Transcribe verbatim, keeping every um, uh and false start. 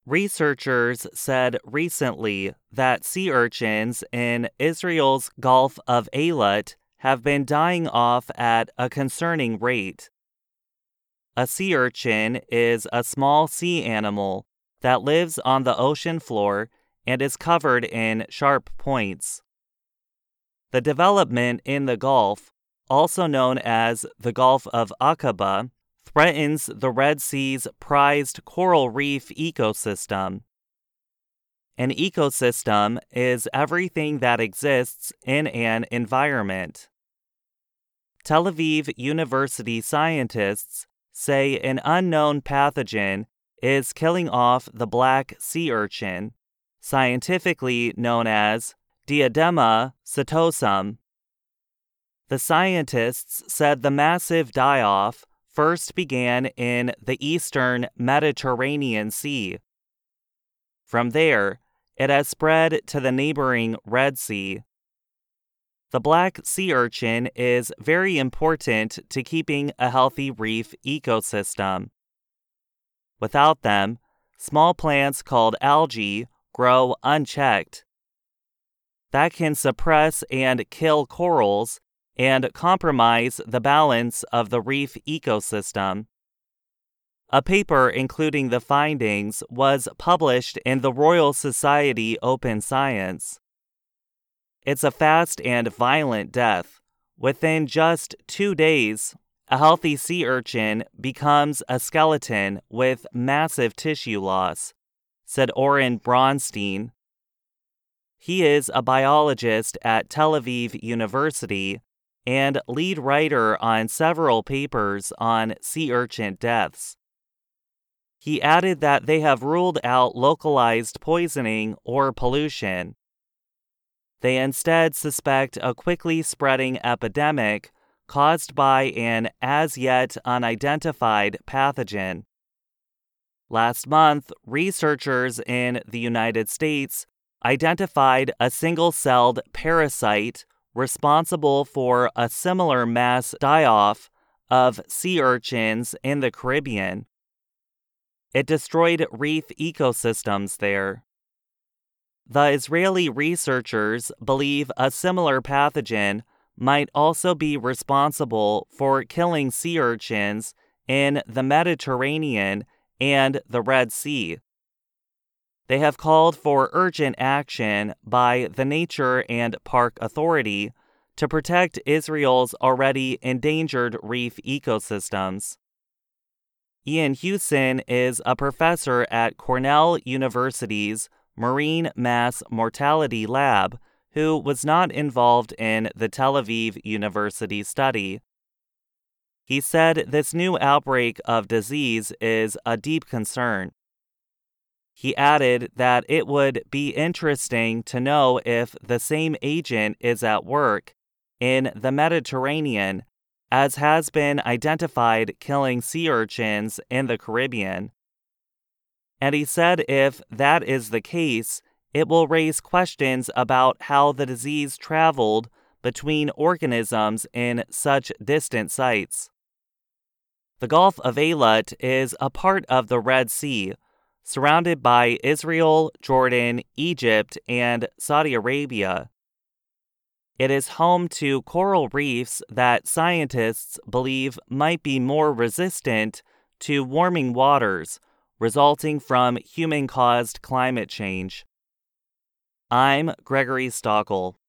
Researchers said recently that sea urchins in Israel's Gulf of Eilat have been dying off at a concerning rate. A sea urchin is a small sea animal that lives on the ocean floor and is covered in sharp points. The development in the Gulf, also known as the Gulf of Aqaba, threatens the Red Sea's prized coral reef ecosystem. An ecosystem is everything that exists in an environment. Tel Aviv University scientists say an unknown pathogen is killing off the black sea urchin, scientifically known as Diadema setosum. The scientists said the massive die-off first began in the eastern Mediterranean Sea. From there, it has spread to the neighboring Red Sea. The black sea urchin is very important to keeping a healthy reef ecosystem. Without them, small plants called algae grow unchecked. That can suppress and kill corals and compromise the balance of the reef ecosystem. A paper including the findings was published in the Royal Society Open Science. It's a fast and violent death. Within just two days, a healthy sea urchin becomes a skeleton with massive tissue loss, said Oren Bronstein. He is a biologist at Tel Aviv University and lead writer on several papers on sea urchin deaths. He added that they have ruled out localized poisoning or pollution. They instead suspect a quickly spreading epidemic caused by an as-yet unidentified pathogen. Last month, researchers in the United States identified a single-celled parasite responsible for a similar mass die-off of sea urchins in the Caribbean. It destroyed reef ecosystems there. The Israeli researchers believe a similar pathogen might also be responsible for killing sea urchins in the Mediterranean and the Red Sea. They have called for urgent action by the Nature and Park Authority to protect Israel's already endangered reef ecosystems. Ian Hewson is a professor at Cornell University's Marine Mass Mortality Lab who was not involved in the Tel Aviv University study. He said this new outbreak of disease is a deep concern. He added that it would be interesting to know if the same agent is at work in the Mediterranean as has been identified killing sea urchins in the Caribbean. And he said if that is the case, it will raise questions about how the disease traveled between organisms in such distant sites. The Gulf of Eilat is a part of the Red Sea, surrounded by Israel, Jordan, Egypt, and Saudi Arabia. It is home to coral reefs that scientists believe might be more resistant to warming waters resulting from human-caused climate change. I'm Gregory Stockel.